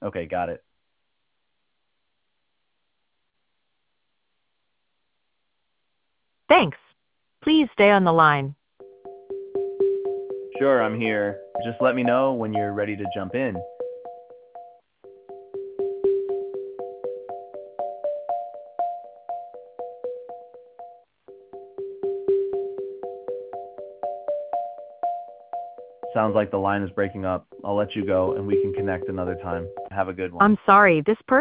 Okay, got it. Thanks. Please stay on the line. Sure, I'm here. Just let me know when you're ready to jump in. Sounds like the line is breaking up. I'll let you go and we can connect another time. Have a good one. I'm sorry, this person